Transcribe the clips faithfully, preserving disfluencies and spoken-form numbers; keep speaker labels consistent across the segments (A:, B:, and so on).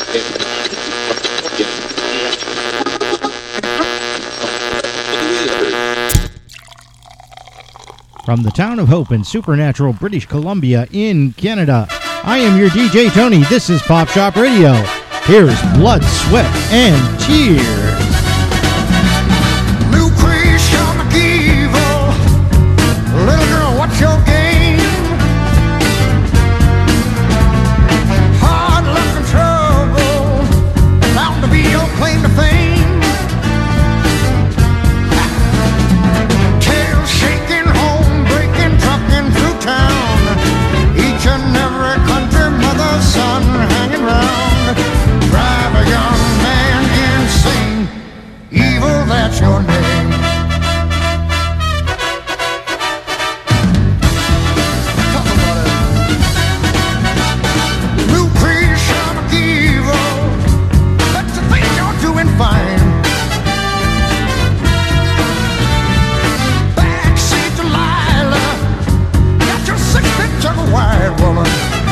A: From the town of Hope in Supernatural, British Columbia in Canada, I am your D J Tony. This is Pop Shop Radio. Here's Blood, Sweat, and Tears.
B: Lucretia McEvil, little girl, what's your game? Hard luck and trouble, bound to be your claim to fame. Tail shaking, home breaking, trucking through town. Each and every country mother's son hanging round. Drive a young man insane. Evil, that's your name. Talk about it. Lucretia McEvil, but you think you're doing fine. Backseat Delilah, got your six-foot jug of wine, woman.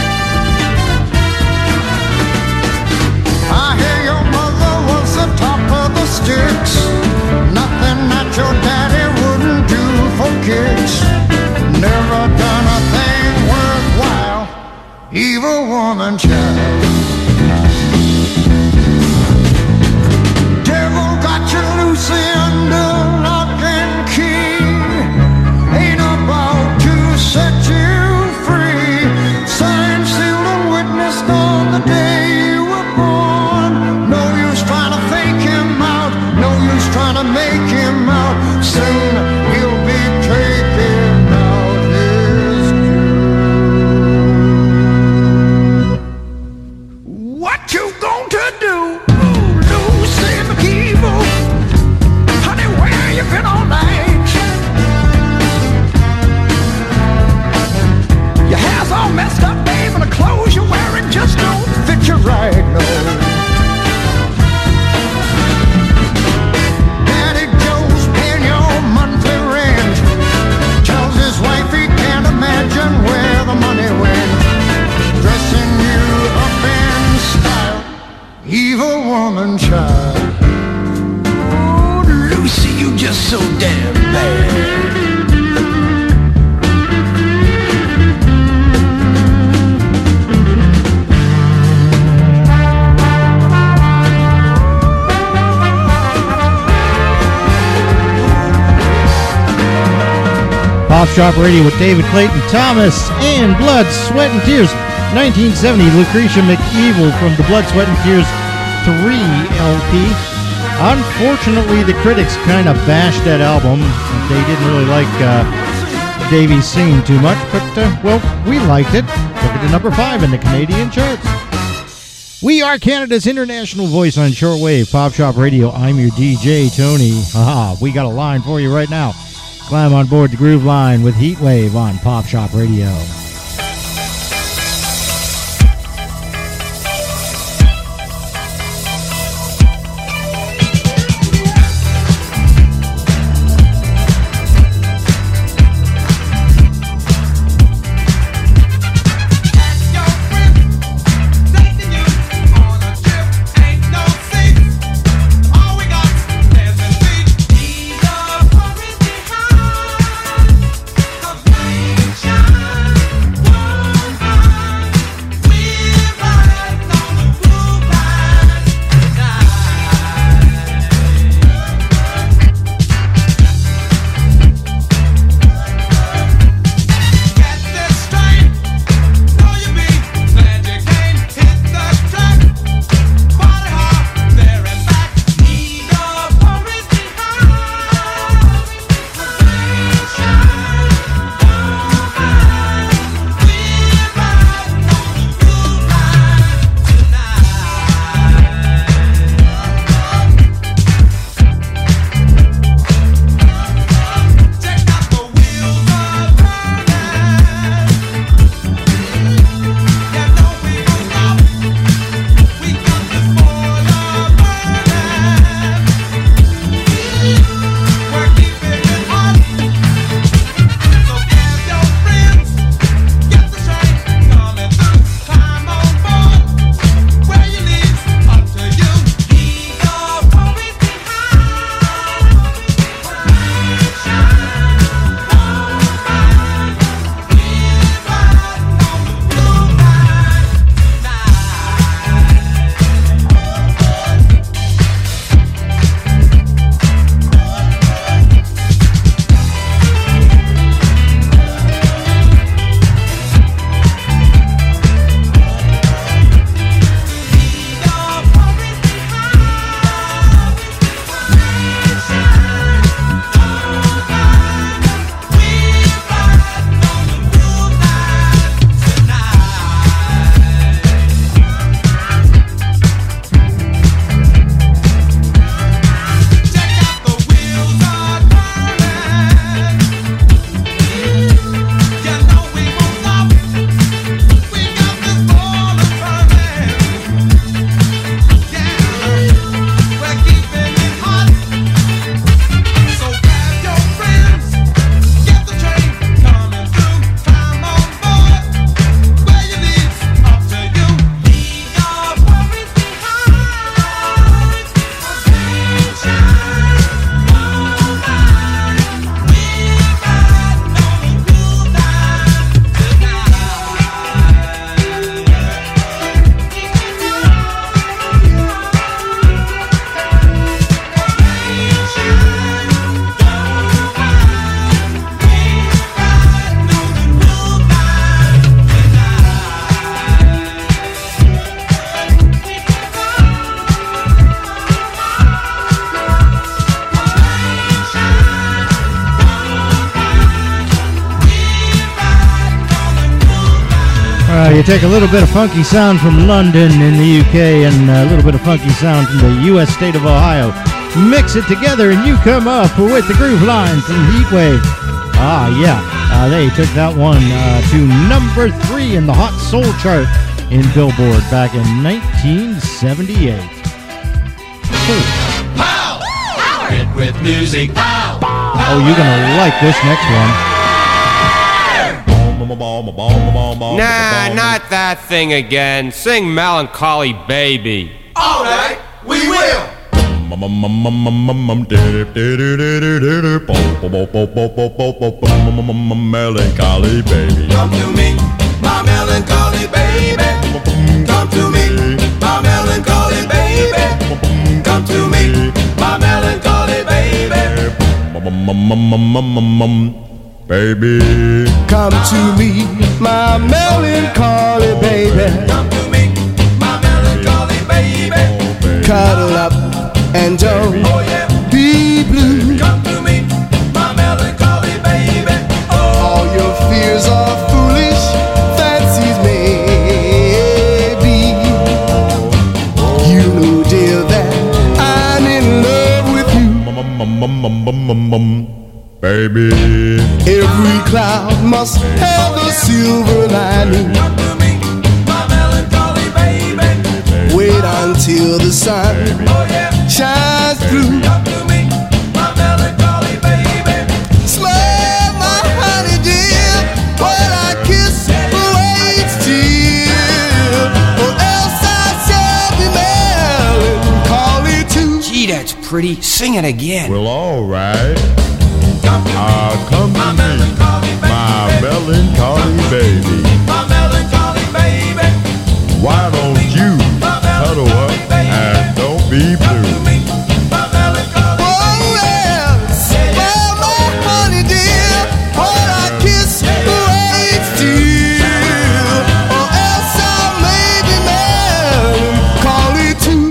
B: I hear your mother was the top of the sticks. Nothing that your daddy wouldn't do for kicks. Never done a thing worthwhile. Evil woman child. Devil got you loose under lock and key. Ain't about to set you free. Signed, sealed, and witnessed on the day you were born. No use trying to fake him out. No use trying to make him out. Soon he'll be taking out his due. What you going to do? Ooh, Lucy McEvil. Honey, where you been all night? Your hair's all messed up, babe, and the clothes you're wearing just don't fit you right, no. Daddy Joe's paying your monthly rent. Tells his wife he can't imagine where the money went. Dressing you up in style, evil woman child. Oh, Lucy, you just so damn bad.
A: Pop Shop Radio with David Clayton Thomas and Blood, Sweat, and Tears. nineteen seventy, Lucretia McEvil from the Blood, Sweat, and Tears three L P. Unfortunately, the critics kind of bashed that album. They didn't really like uh, Davey singing too much, but, uh, well, we liked it. Took it to number five in the Canadian charts. We are Canada's international voice on shortwave, Pop Shop Radio. I'm your D J, Tony. Haha, we got a line for you right now. Climb on board the Groove Line with Heatwave on Pop Shop Radio.
C: Shine.
A: you take a little bit of funky sound from London in the U K and a little bit of funky sound from the U S state of Ohio. Mix it together and you come up with the groove line from Heatwave. Ah, yeah. Uh, they took that one uh, to number three in the Hot Soul chart in Billboard back in nineteen seventy-eight. Cool.
C: Pow! Power it with music. Pow!
A: Oh, you're going to like this next one.
D: Nah, not that thing again. Sing Melancholy Baby.
C: All right, we will.
E: Melancholy baby.
C: Come to me, my melancholy baby. Come to me, my melancholy baby. Come to me, my melancholy baby.
E: Baby,
B: Come to me, my melancholy baby.
C: Come to me, my melancholy baby.
B: Cuddle up and don't
C: Oh yeah,
B: be blue.
C: come to me, my melancholy baby. Oh,
B: All your fears are foolish fancies, maybe. You know, dear, that I'm in love with you.
E: baby.
B: Every cloud must have a silver lining.
C: come to me, my melancholy baby.
B: Wait until the sun
C: Oh yeah,
B: shines through.
C: come to me, my melancholy baby.
B: Smile, my honey dear, while I kiss away each tear, or else I shall be melancholy too.
F: Gee, that's pretty. Sing it again.
E: Well, all right.
C: Come to me,
E: I'll come to
C: my
E: me,
C: melancholy baby.
E: my melancholy baby.
C: My melancholy baby.
E: Why don't you cuddle up and don't be
C: Come to
E: blue?
C: me, my melancholy
B: Oh, well, smile, my honey dear, while I kiss away each tear, or else I may be melancholy too.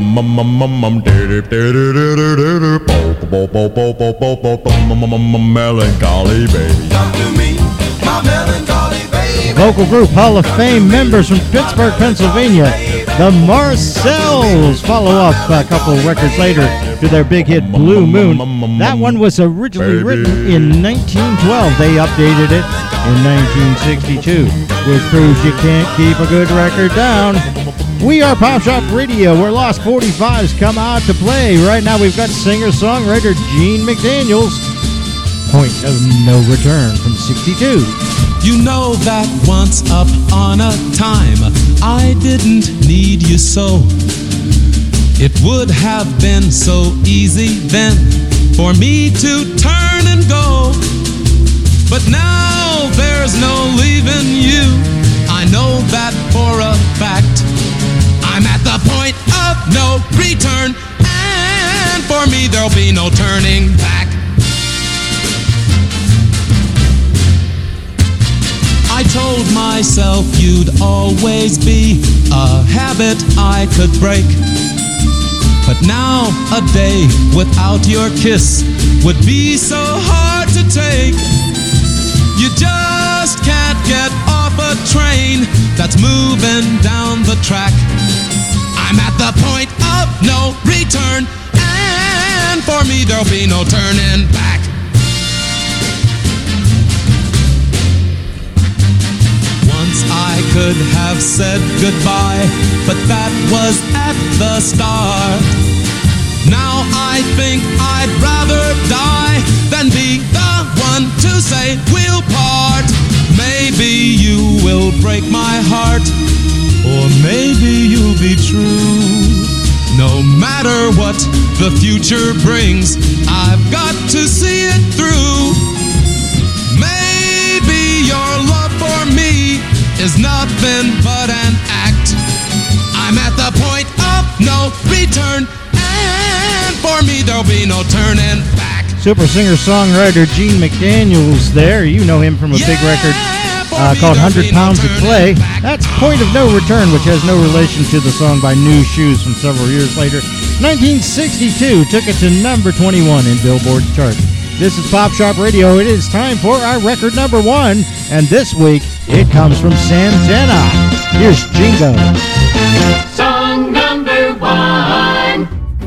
E: Melancholy baby.
C: Come to me, my melancholy baby.
A: Vocal group Hall of Fame members from Pittsburgh, Pennsylvania, the Marcells, follow up a couple records later to their big hit Blue Moon. That one was originally written in nineteen twelve. They updated it in nineteen sixty-two, which proves you can't keep a good record down. We are Pop Shop Radio, where Lost forty-fives come out to play. Right now we've got singer-songwriter Gene McDaniels, Point of No Return from sixty-two.
G: You know that once up on a time I didn't need you so. It would have been so easy then for me to turn and go. But now there's no leaving you. I know that for a fact. I'm at the point of no return, and for me there'll be no turning back. I told myself you'd always be a habit I could break. But now a day without your kiss would be so hard to take. You just can't get off a train that's moving down the track. I'm at the point of no return, and for me there'll be no turning back. Once I could have said goodbye, but that was at the start. Now I think I'd rather die than be the one to say we'll part. Maybe you will break my heart, or maybe you'll be true. No matter what the future brings, I've got to see it through. Maybe your love for me is nothing but an act. I'm at the point of no return, and for me there'll be no turning back.
A: Super singer-songwriter Gene McDaniels there. You know him from a big record uh, called one hundred pounds of Clay. That's Point of No Return, which has no relation to the song by New Shoes from several years later. nineteen sixty-two took it to number twenty-one in Billboard's chart. This is Pop Shop Radio. It is time for our record number one, and this week it comes from Santana. Here's Jingo.
H: Song number one.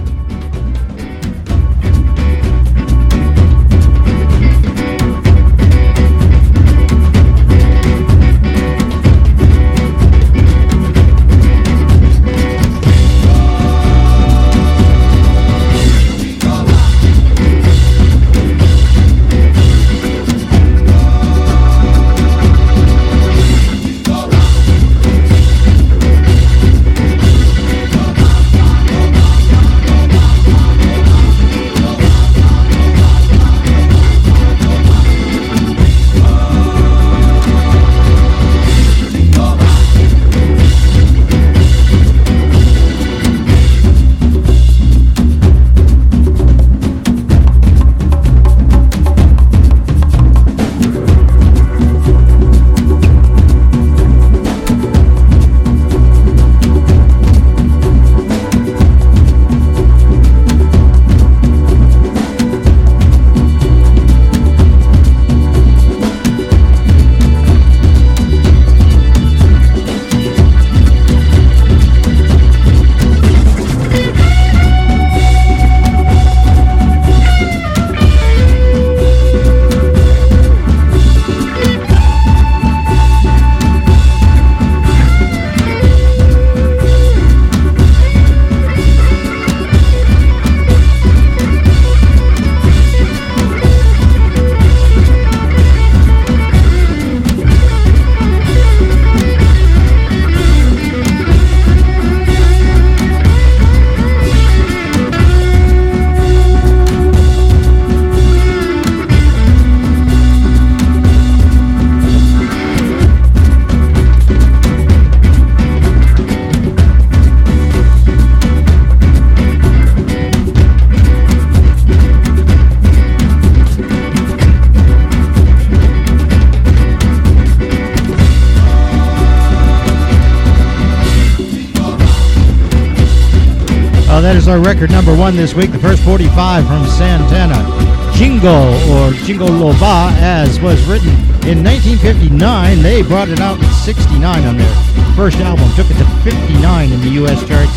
A: That is our record number one this week, the first forty-five from Santana. Jingo, or Jingo Loba, as was written in nineteen fifty-nine. They brought it out in sixty-nine on their first album, took it to fifty-nine in the U S charts,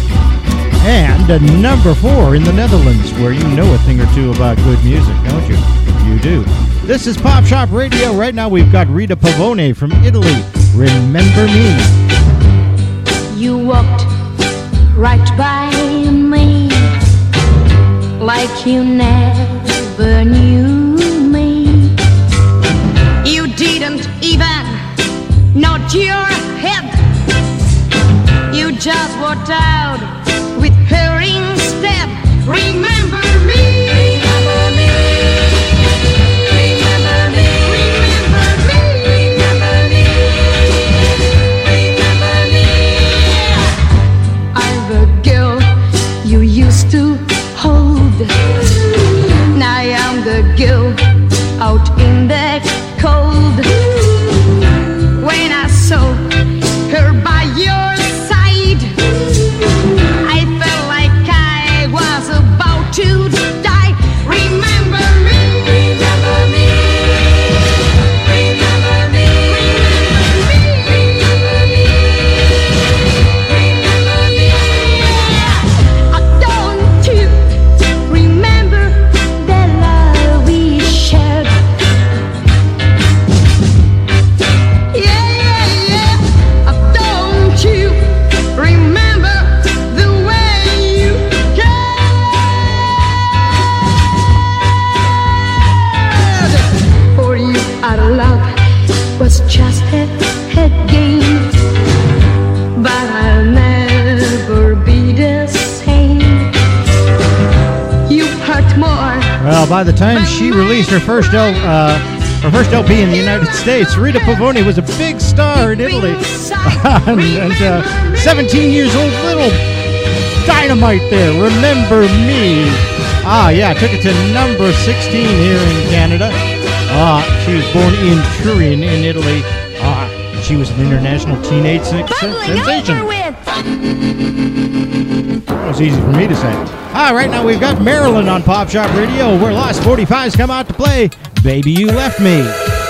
A: and uh, number four in the Netherlands, where you know a thing or two about good music, don't you? You do. This is Pop Shop Radio. Right now we've got Rita Pavone from Italy, Remember Me.
I: You walked right by me like you never knew me. You didn't even nod your head. You just walked out with her instead. Remember me. Remember me. Remember me. Remember me. Remember me. Remember me. I'm the girl you used to hold. Now I'm the girl out in the cold. When I saw her by your side, I felt like I was about to die. Remember me. Remember me. Remember me. Remember me. Remember me. Oh, don't you remember the love we shared? Yeah, yeah, yeah. Oh, don't you remember the way you cared? For you, our love was just a, a game, but I'll never be the same. You hurt more.
A: Well, by the time she released her first L, uh, her first L P in the United States, Rita Pavone was a big star in Italy. and and uh, seventeen years old, little dynamite there. Remember Me. Ah, yeah, took it to number sixteen here in Canada. Ah, she was born in Turin in Italy. Ah, she was an international teenage sen-
I: Bubbling
A: sensation.
I: over with.
A: That was easy for me to say. Ah, right now we've got Marilyn on Pop Shop Radio, where Lost forty-fives come out to play Baby You Left Me.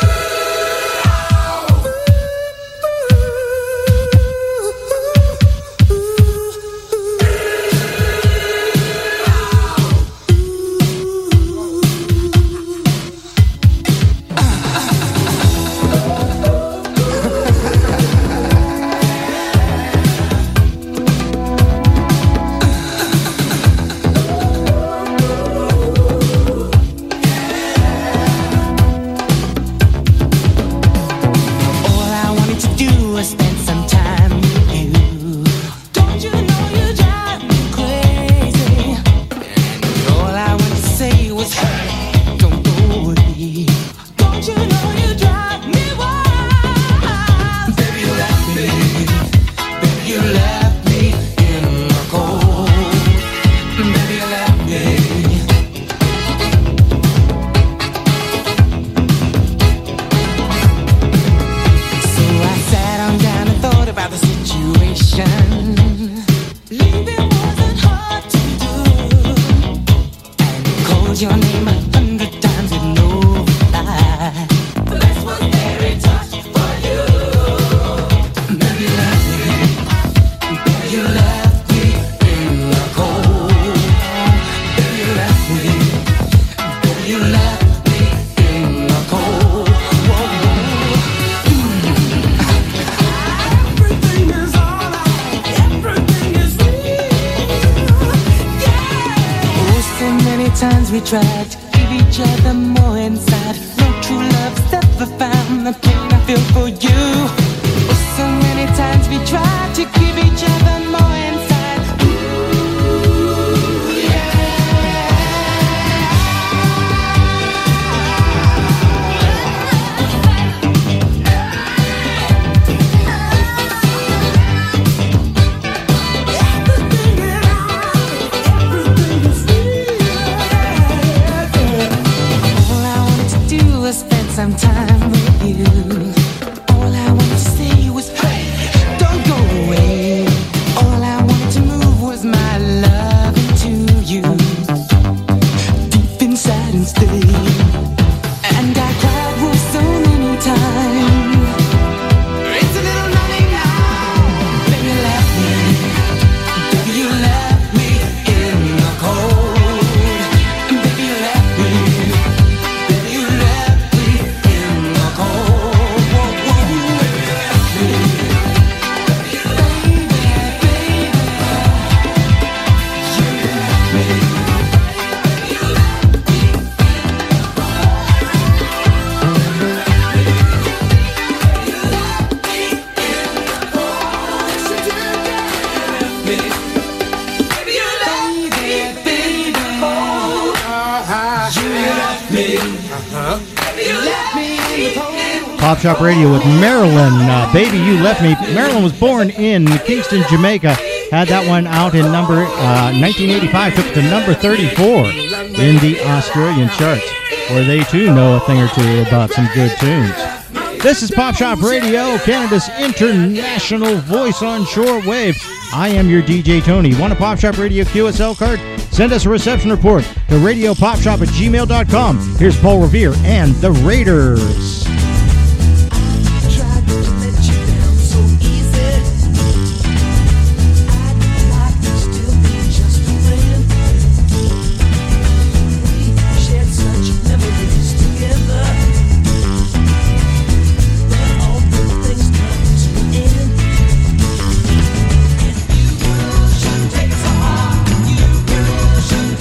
A: Pop Shop Radio with Marilyn, uh, Baby You Left Me. Marilyn was born in Kingston, Jamaica. Had that one out in number uh, nineteen eighty-five, took it to number thirty-four in the Australian charts, where they too know a thing or two about some good tunes. This is Pop Shop Radio, Canada's international voice on shortwave. I am your D J Tony. Want a Pop Shop Radio Q S L card? Send us a reception report to radio pop shop at gmail dot com. Here's Paul Revere and the Raiders.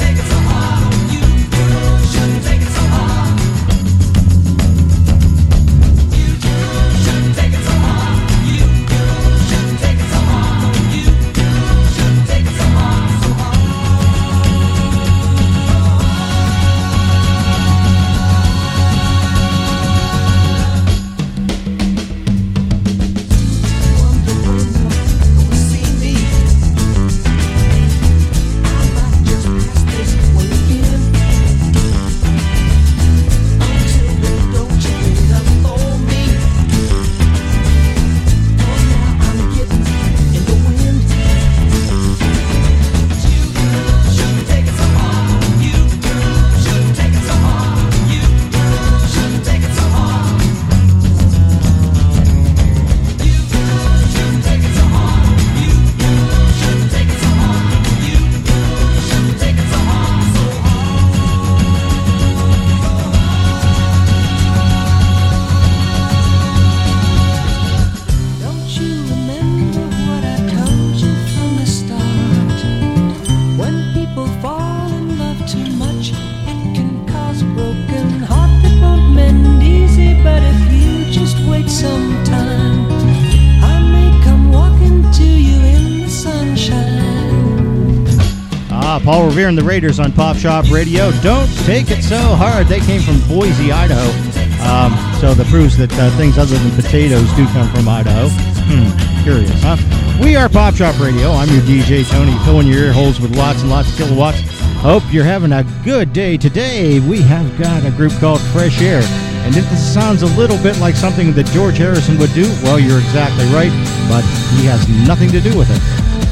B: Take it so hard.
A: Paul Revere and the Raiders on Pop Shop Radio. Don't take it so hard. They came from Boise, Idaho. Um, so that proves that uh, things other than potatoes do come from Idaho. Hmm, curious, huh? We are Pop Shop Radio. I'm your D J, Tony, filling your ear holes with lots and lots of kilowatts. Hope you're having a good day. Today, we have got a group called Fresh Air. And if this sounds a little bit like something that George Harrison would do, well, you're exactly right, but he has nothing to do with it.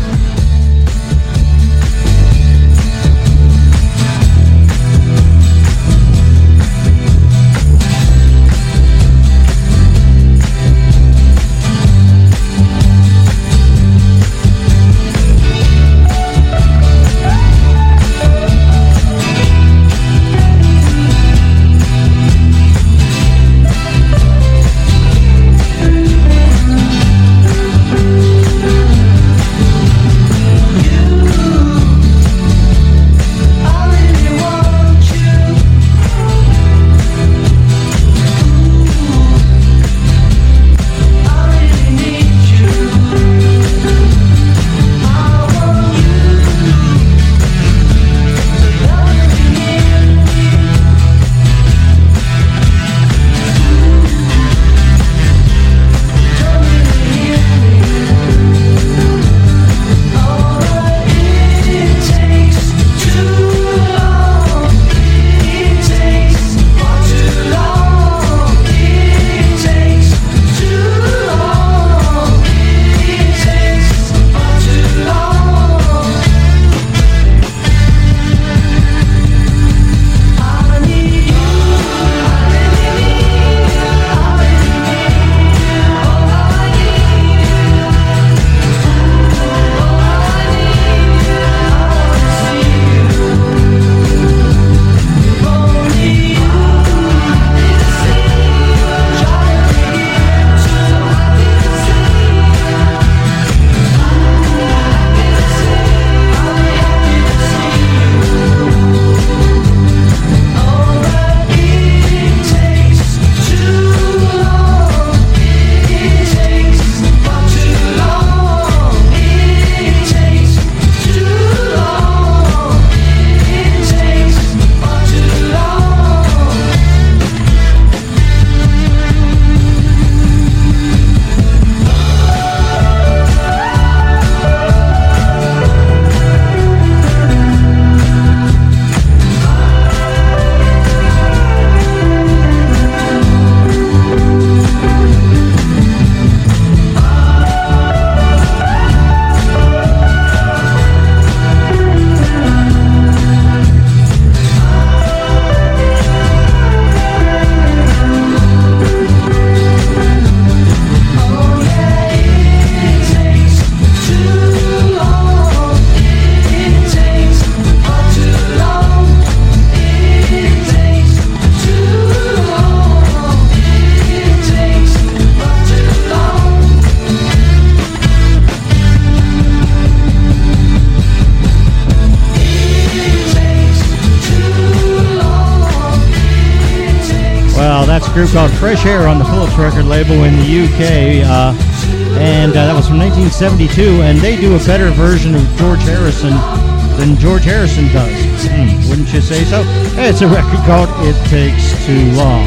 A: That's a group called Fresh Air on the Philips record label in the U K. Uh, and uh, that was from nineteen seventy-two. And they do a better version of George Harrison than George Harrison does. Hmm, wouldn't you say so? It's a record called It Takes Too Long.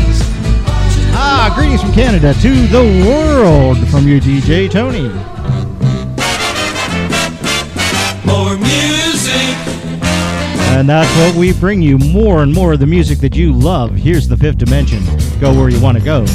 A: Ah, greetings from Canada to the world from your D J, Tony.
G: More music.
A: And that's what we bring you, more and more of the music that you love. Here's the Fifth Dimension. Go where you want to go.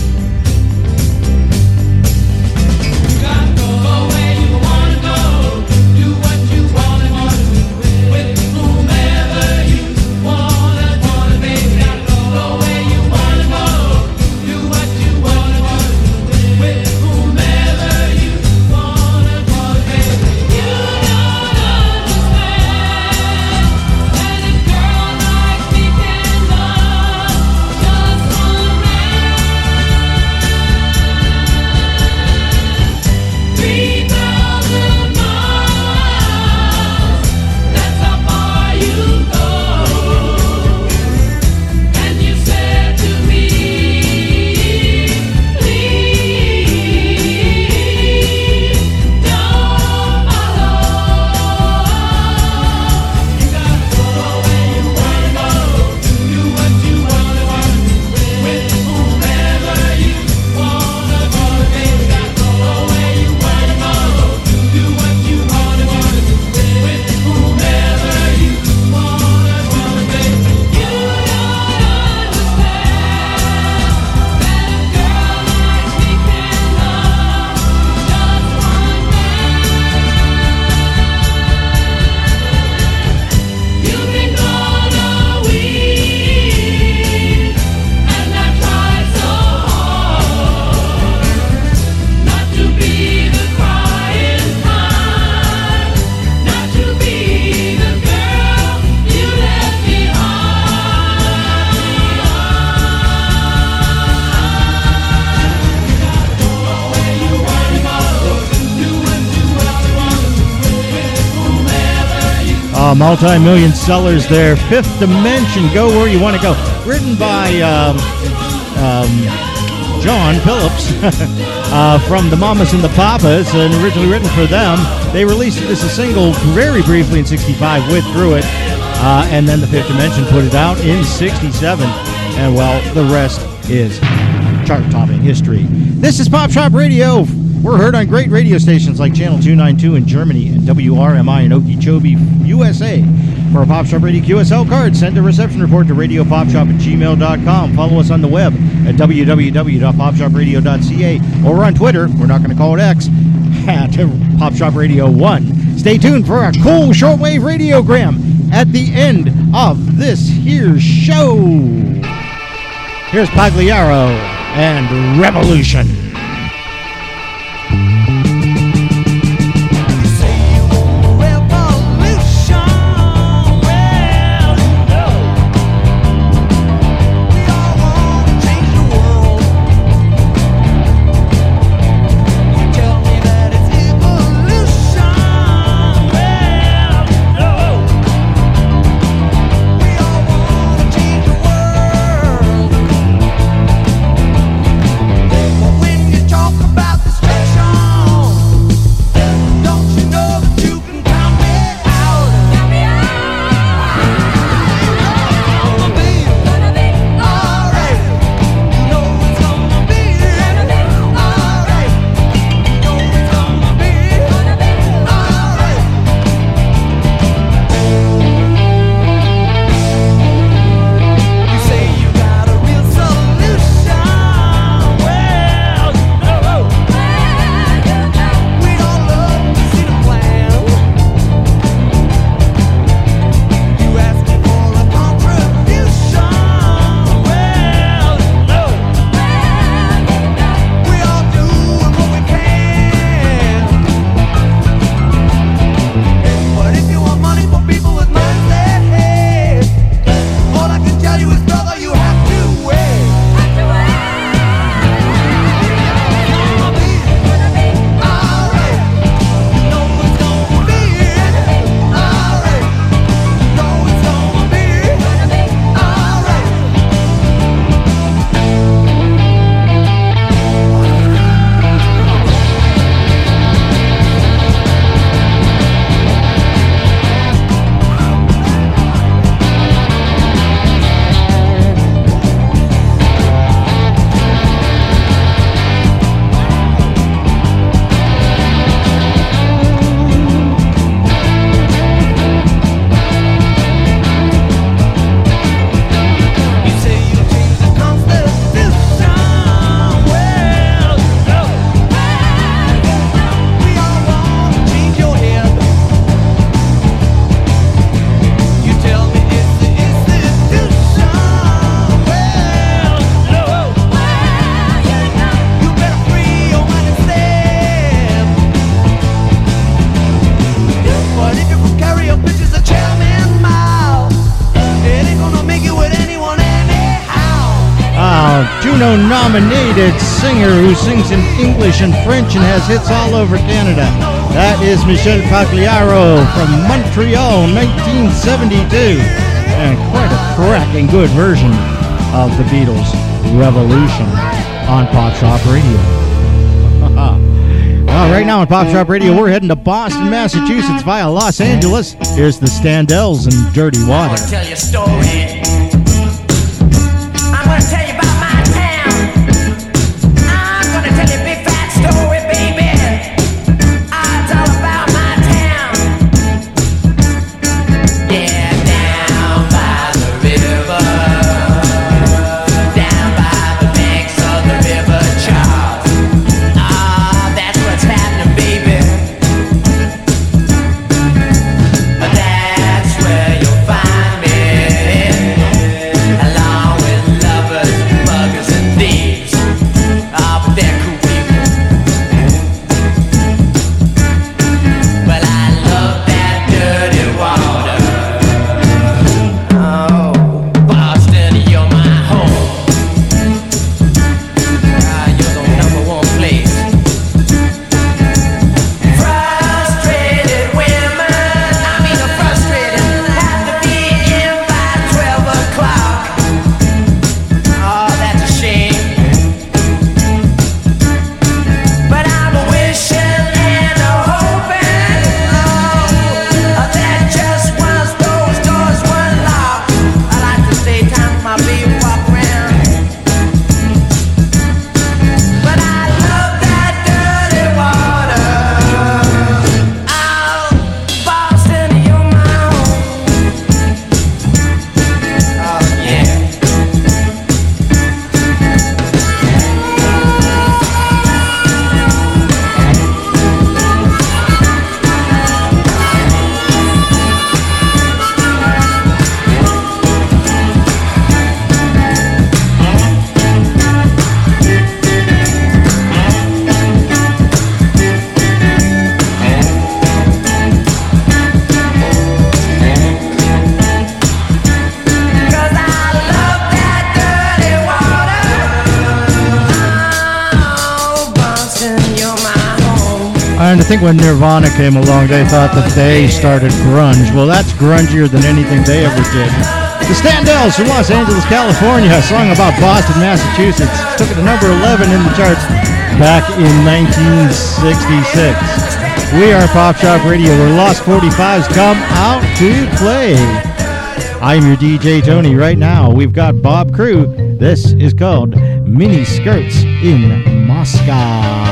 A: Uh, multi-million sellers there. Fifth Dimension, Go Where You Want to Go. Written by um, um, John Phillips uh, from the Mamas and the Papas, and originally written for them. They released it as a single very briefly in sixty-five, withdrew it, uh, and then the Fifth Dimension put it out in sixty-seven. And, well, the rest is chart-topping history. This is Pop Shop Radio. We're heard on great radio stations like Channel two ninety-two in Germany and W R M I in Okeechobee, U S A. For a Pop Shop Radio Q S L card, send a reception report to radio pop shop at gmail dot com. Follow us on the web at w w w dot pop shop radio dot c a or on Twitter, we're not going to call it X, at Pop Shop Radio one. Stay tuned for a cool shortwave radiogram at the end of this here show. Here's Pagliaro and Revolution. Nominated singer who sings in English and French and has hits all over Canada. That is Michel Pagliaro from Montreal, nineteen seventy-two. And quite a cracking good version of the Beatles' Revolution on Pop Shop Radio. Well, right now on Pop Shop Radio, we're heading to Boston, Massachusetts via Los Angeles. Here's the Standells and Dirty Water.
J: I'm going to tell you a story. I'm going to tell you about
K: That's where you'll find me.
A: think when Nirvana came along, they thought that they started grunge. Well, that's grungier than anything they ever did. The Standells from Los Angeles, California, a song about Boston, Massachusetts, took it to number eleven in the charts back in nineteen sixty-six. We are Pop Shop Radio, where Lost forty-fives come out to play. I'm your D J Tony. Right now, we've got Bob Crew. This is called Mini Skirts in Moscow.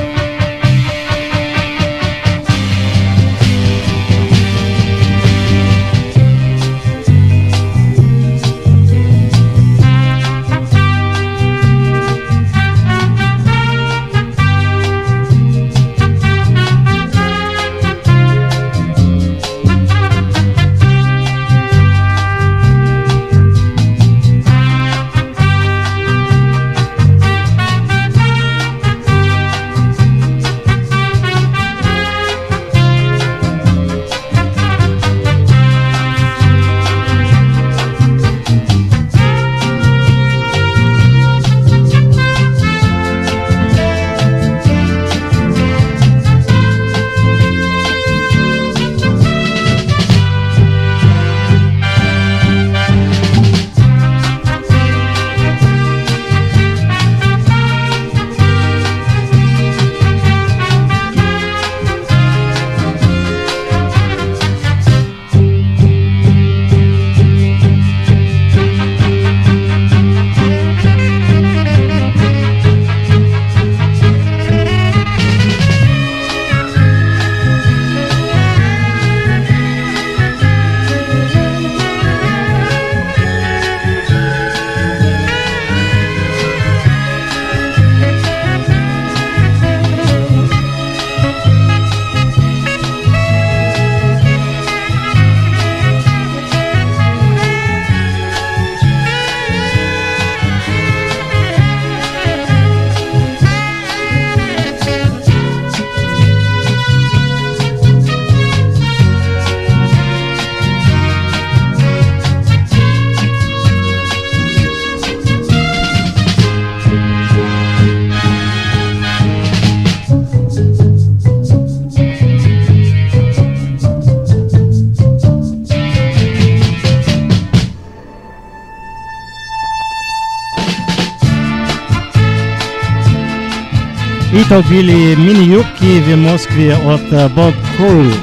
A: To bili mini-юбки в Москве от Bob Crew.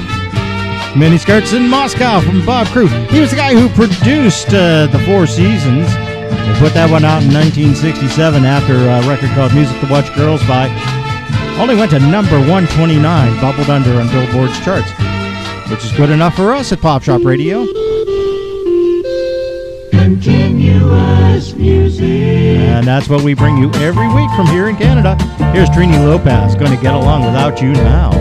A: Mini Skirts in Moscow from Bob Crew. He was the guy who produced uh, the Four Seasons. They put that one out in nineteen sixty-seven after a record called Music to Watch Girls By. Only went to number one twenty-nine, bubbled under on Billboard's charts, which is good enough for us at Pop Shop Radio. Continuous music. And that's what we bring you every week from here in Canada. Here's Trini Lopez, Gonna Get Along Without You Now.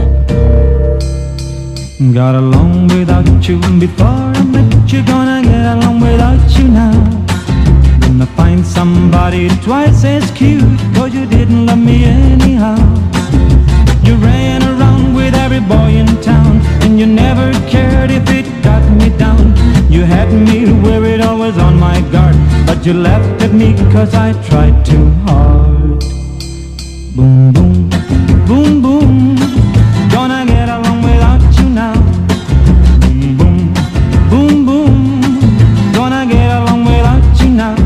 K: Got along without you before I met you, gonna get along without you now. Gonna find somebody twice as cute, cause you didn't love me anyhow. You ran around with every boy in town, and you never cared if it got me down. You had me worried, always on my guard, but you laughed at me cause I tried too hard. Boom, boom, boom, boom, gonna get along without you now. Boom, boom, boom, boom, gonna get along without you now.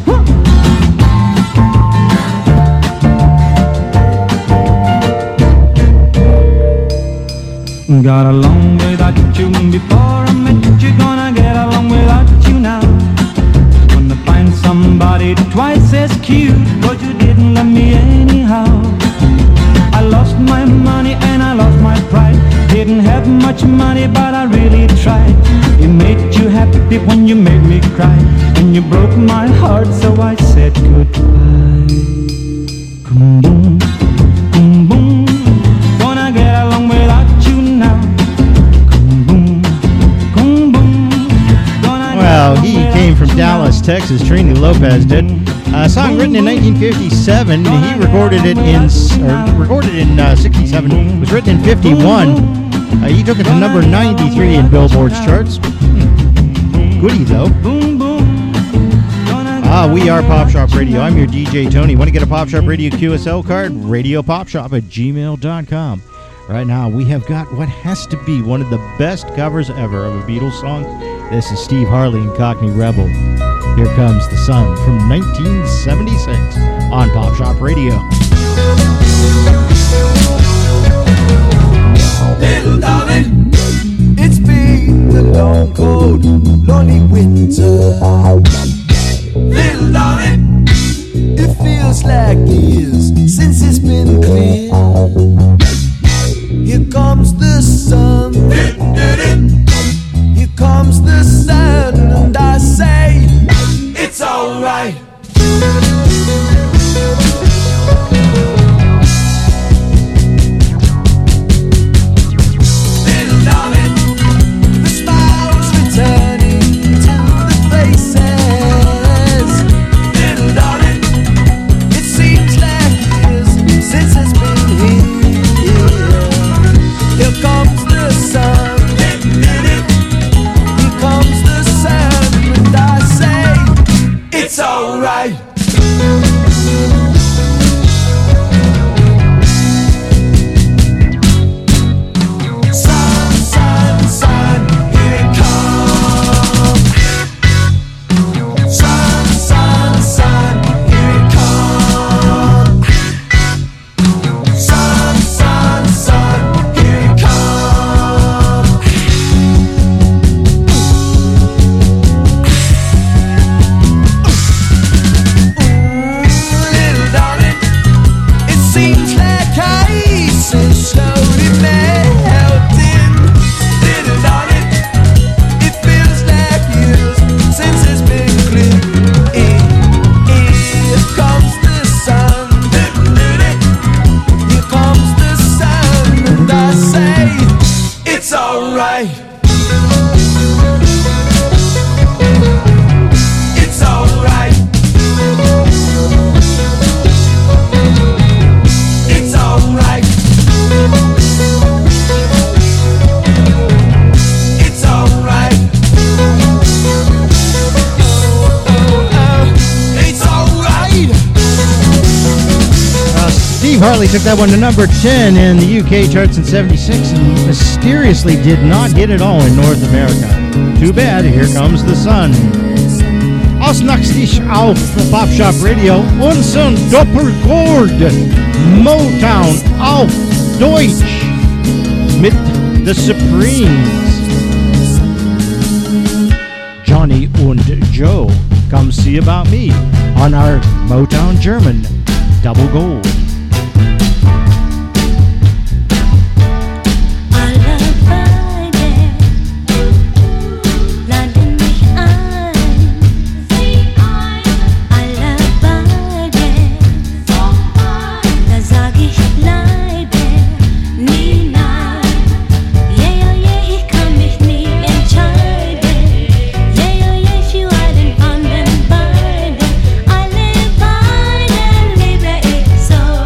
K: Got along without you before I met you, gonna get along without you now. Gonna find somebody twice as cute, cause you didn't love me anyhow. I lost my money and I lost my pride. Didn't have much money but I really tried. It made you happy when you made me cry, and you broke my heart so I said goodbye. Boom, boom, boom, boom, gonna get along without you now. Boom, boom, boom, boom, gonna
A: Well, he came from Dallas, Texas. Trini Lopez did. A song written in nineteen fifty-seven. He recorded it in, or recorded in uh, sixty-seven. It was written in fifty-one. Uh, he took it to number ninety-three in Billboard's charts. Hmm. Goodie though. Ah, we are Pop Shop Radio. I'm your D J Tony. Want to get a Pop Shop Radio Q S L card? radio pop shop at gmail dot com. Right now, we have got what has to be one of the best covers ever of a Beatles song. This is Steve Harley and Cockney Rebel. Here Comes the Sun from nineteen seventy-six on Pop Shop Radio.
C: Little darling, it's been a long, cold, lonely winter. Little darling, it feels like years since it's been clear. Here comes the sun, here comes the sun, and I say it's alright. Little darling, the smile's returning to the faces. Little darling, it seems like years since it's been here. Here comes the sun, here comes the sun, and I say it's alright. Sun, sun, sun, here it comes. Sun, sun, sun, here it comes. Sun, sun, sun, here it comes. Little darling, it seems like ice is slowly melting. Little darling, it feels like years since it's been clear. Here comes the sun, here comes the sun, and I say it's alright. It's alright. It's alright. It's alright. It's alright.
A: Uh, Steve Harley took that one to number ten in the U K charts in seventy-six and mysteriously did not get it all in North America. Too bad, Here Comes the Sun. Ausnachtig auf Pop Shop Radio, unseren Doppelgord Motown auf Deutsch mit The Supremes. Johnny und Joe, Come See About Me on our Motown German Double Gold.
L: Alle beide laden mich ein, alle beide, da sag ich bleibe, nie nein. Yeah, oh yeah, ich kann mich nie entscheiden. Yeah, oh yeah, für einen von den beiden, alle beide liebe ich so.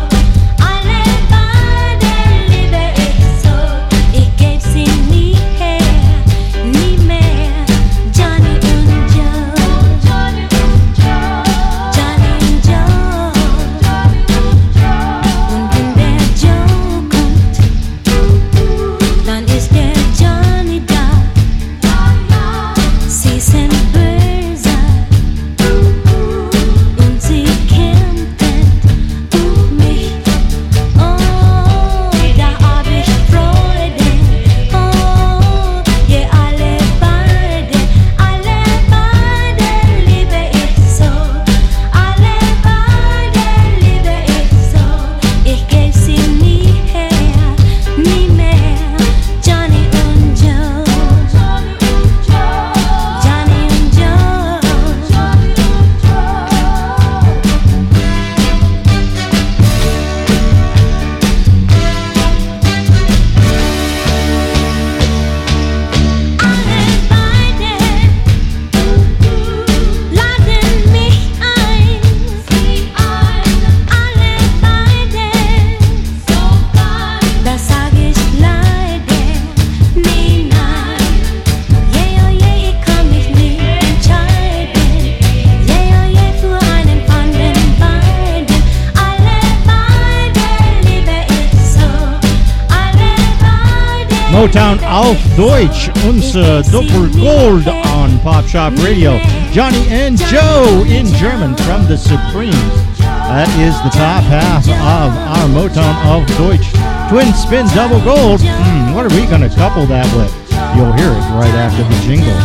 A: Motown auf Deutsch, unser Doppelgold on Pop Shop Radio. Johnny and Joe in German from the Supremes. That is the top half of our Motown auf Deutsch Twin Spin Double Gold. Hmm, what are we going to couple that with? You'll hear it right after the jingle.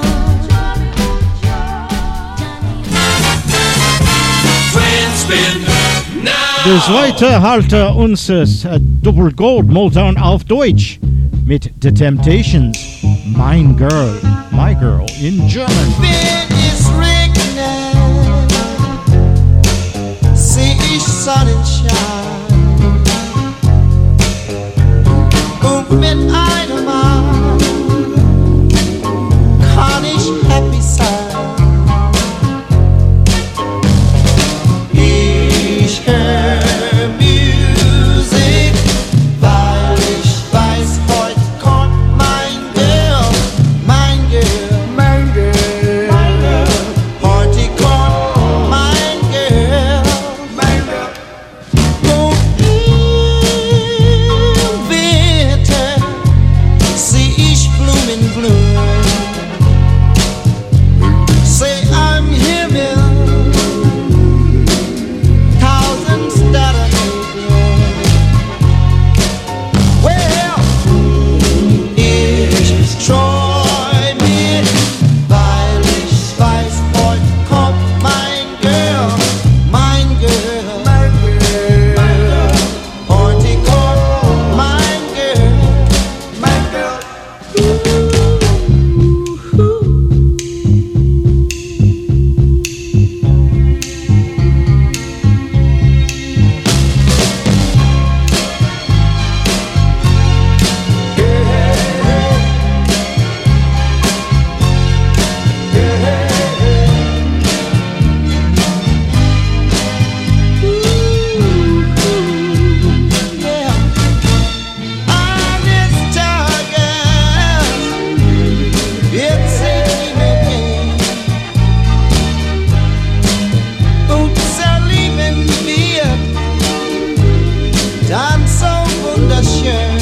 C: Twin Spin now.
A: Der zweite Halter unseres äh, Doppelgold Motown auf Deutsch mit The Temptations, Mein Girl, My Girl in German.
B: Wenn es regnet, seh ich Sonnenschein. Und mit einem Mal kann ich happy sein. Ich hör Musik, weil ich weiß, heute kommt mein Girl, mein Girl, mein Girl, mein Girl. Heute kommt mein Girl, mein Girl. Und im Winter seh ich Blumen blühen, seh am Himmel tausend Sterne glühen. Well, ich streu mich, weil ich weiß, heute kommt mein Girl, mein Girl, mein Girl. Heute kommt mein Girl, mein Girl. Yeah. Eines Tages wird sie mit mir und zerlieben wird dann so wunderschön.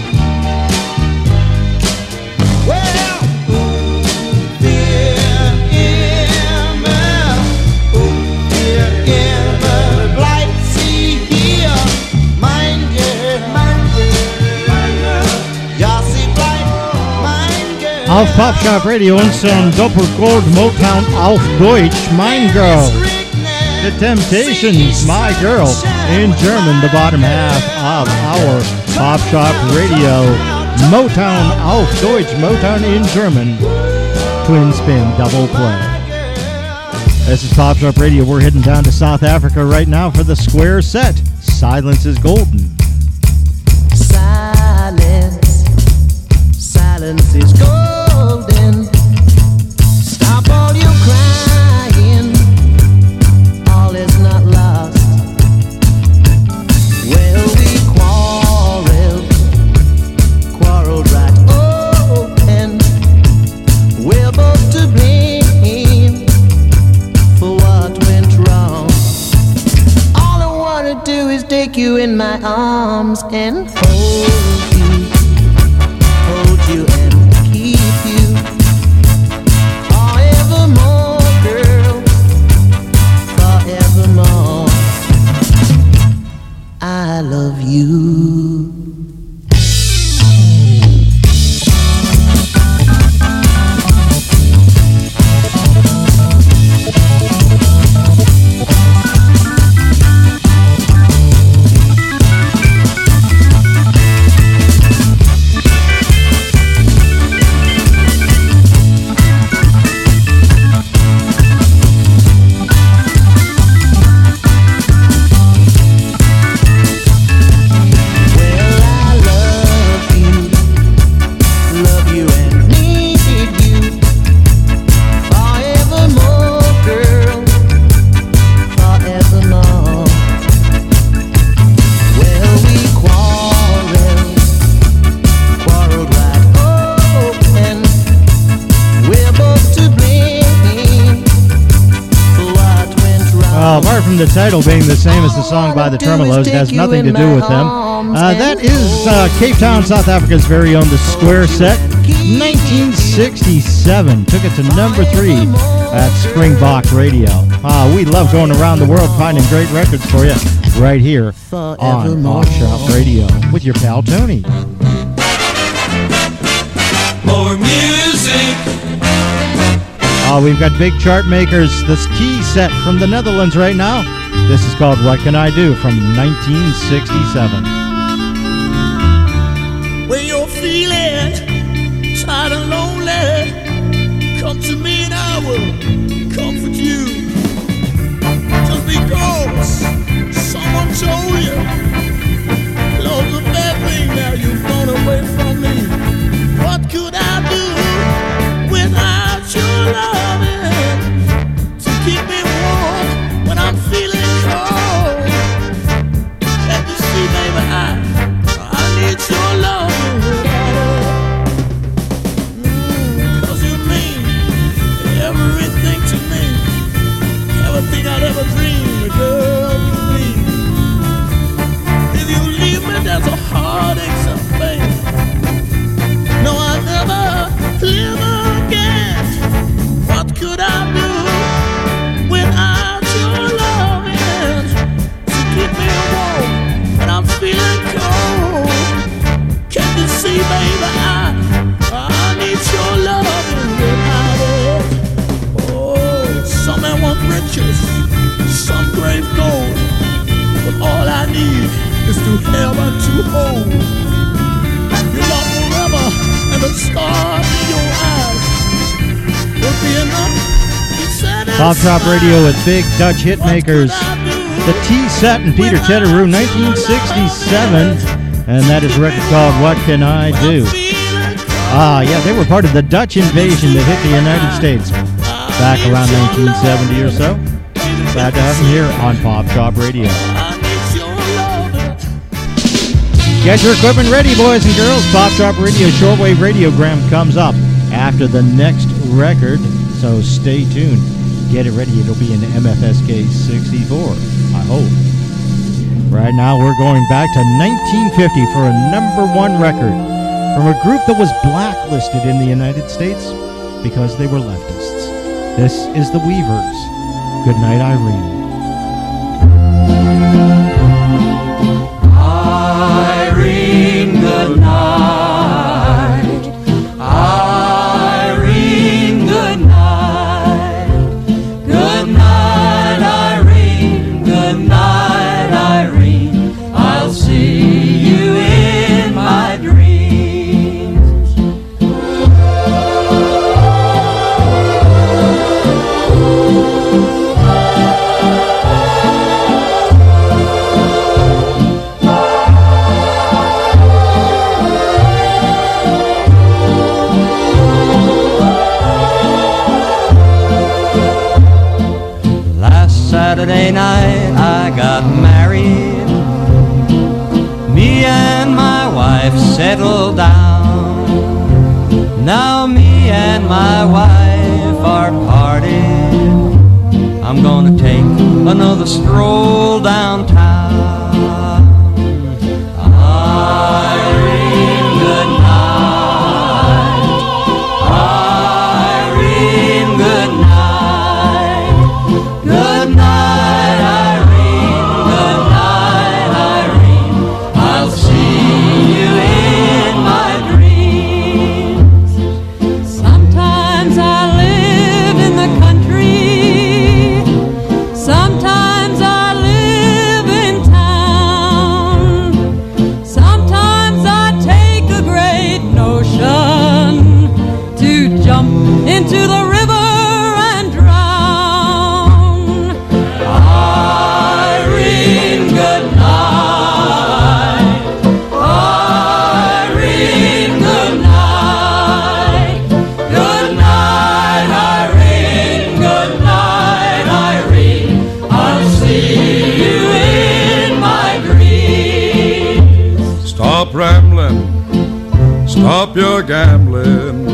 B: Well, wir immer, wir immer bleibt sie hier, mein Girl, mein Girl, mein Girl. Ja, sie bleibt mein Girl.
A: Auf Pop Shop Radio unserem Doppelgold Motown auf Deutsch, Mein Girl. The Temptations, My Girl in German, the bottom half of our Pop Shop Radio. Motown auf Deutsch, Motown in German, Twin Spin Double Play. This is Pop Shop Radio. We're heading down to South Africa right now for the square set. Silence is golden.
B: Silence, silence is golden. Stop all your crying, all is not lost. Well, we quarreled, quarreled right open. We're both to blame for what went wrong. All I wanna do is take you in my arms and hold you, hold you and keep you forevermore, girl, forevermore. I love you.
A: from the title being the same as the song by the Tremolos. It has nothing to do with them. Uh, that is uh, Cape Town, South Africa's very own The Square Set. nineteen sixty-seven. Took it to number three at Springbok Radio. Uh, we love going around the world finding great records for you right here on Pop Shop Radio with your pal Tony.
C: More music.
A: Uh, we've got big chart makers. This key set from the Netherlands right now. This is called What Can I Do from nineteen sixty-seven.
M: When you're feeling tired and lonely, come to me and I will comfort you. Just because someone told you, Lord, the bad thing now you've gone away from me. What could I do without your loving to keep me warm when I'm feeling cold? Let me see, baby, I, I need your loving mm, cause you mean everything to me, everything I'd ever dreamed, girl, you mean. If you leave me, there's a heartache, something. No, I never live again. What could I do without your loving to keep me warm when I'm feeling cold? Can't you see, baby, I, I need your loving without it. Oh, some men want riches, some crave gold, but all I need is to have and to hold. You're not forever, and the stars in your eyes will be enough.
A: Pop Shop Radio with big Dutch hit makers. The T-Set and Peter Chetteroo, nineteen sixty-seven. And that is a record called What Can I Do? Ah, yeah, they were part of the Dutch invasion that hit the United States back around nineteen seventy or so. Glad to have them here on Pop Shop Radio. Get your equipment ready, boys and girls. Pop Shop Radio shortwave radiogram comes up after the next record, so stay tuned. Get it ready. It'll be an M F S K sixty-four, I hope. Right now, we're going back to nineteen fifty for a number one record from a group that was blacklisted in the United States because they were leftists. This is the Weavers. Good night, Irene.
C: Irene, good night. Irene, good night. Good night, Irene. Good night, Irene. I'll see you in my dreams. Saturday night I got married. Me and my wife settled down. Now me and my wife are parted. I'm gonna take another stroll downtown. Irene, good night. Irene, good night. Good night, Irene. Good night, Irene. I'll see you in my dreams. Sometimes I live in the country. Sometimes I live in town. Sometimes I take a great notion to jump into the river.
E: Rambling, stop your gambling,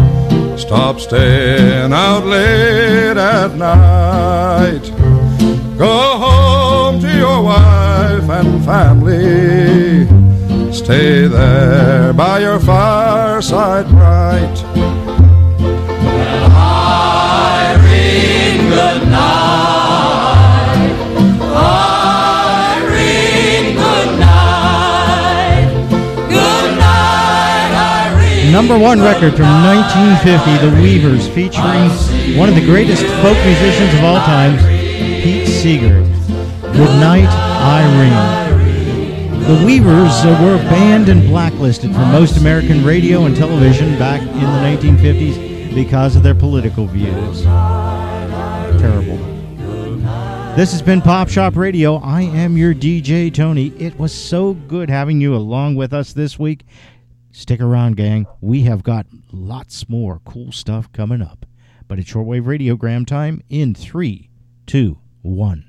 E: stop staying out late at night. Go home to your wife and family. Stay there by your fireside bright.
C: Well, Irene, good night. Irene, good night. Good night, Irene.
A: Number one record from nineteen fifty, The Weavers, featuring one of the greatest folk musicians of all time, Pete Seeger. Good night, Irene. The Weavers uh, were banned and blacklisted from most American radio and television back in the nineteen fifties because of their political views. Terrible. This has been Pop Shop Radio. I am your D J, Tony. It was so good having you along with us this week. Stick around, gang. We have got lots more cool stuff coming up. But it's shortwave radiogram time in three, two, one.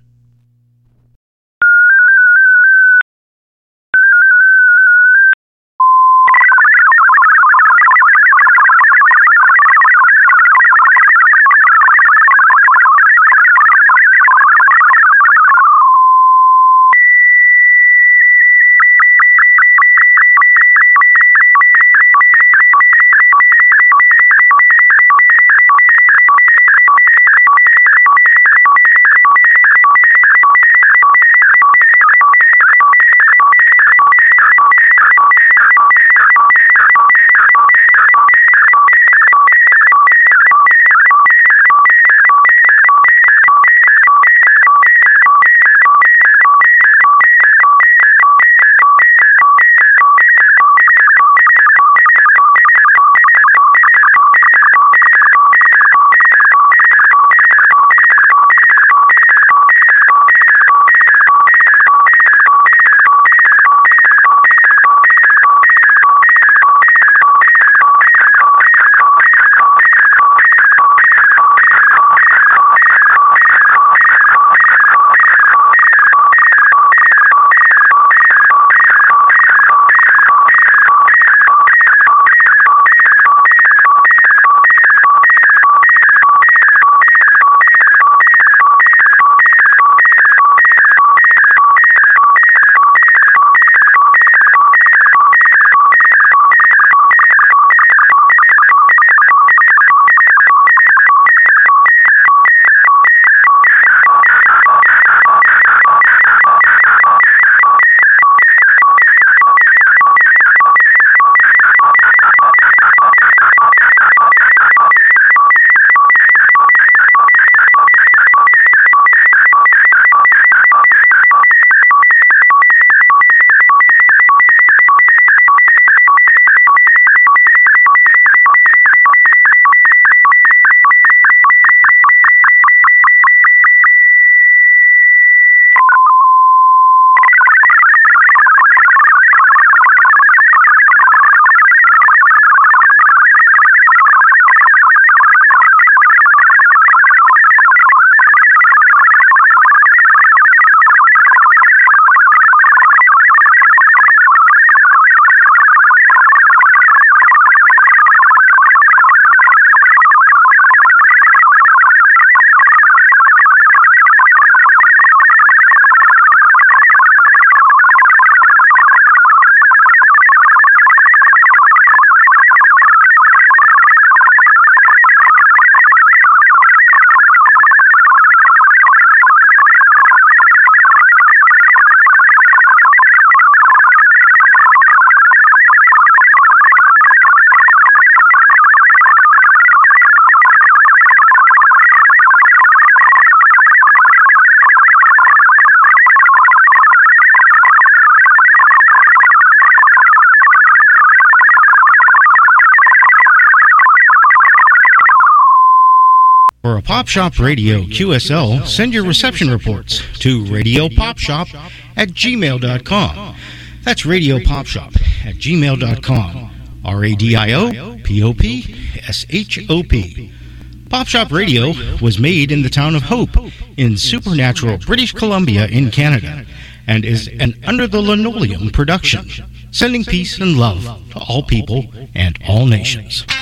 N: For a Pop Shop Radio Q S L, send your reception reports to radio pop shop at gmail dot com. That's radio pop shop at gmail dot com. R A D I O P O P S H O P. Pop Shop Radio was made in the town of Hope in supernatural British Columbia in Canada and is an Under the Linoleum production, sending peace and love to all people and all nations.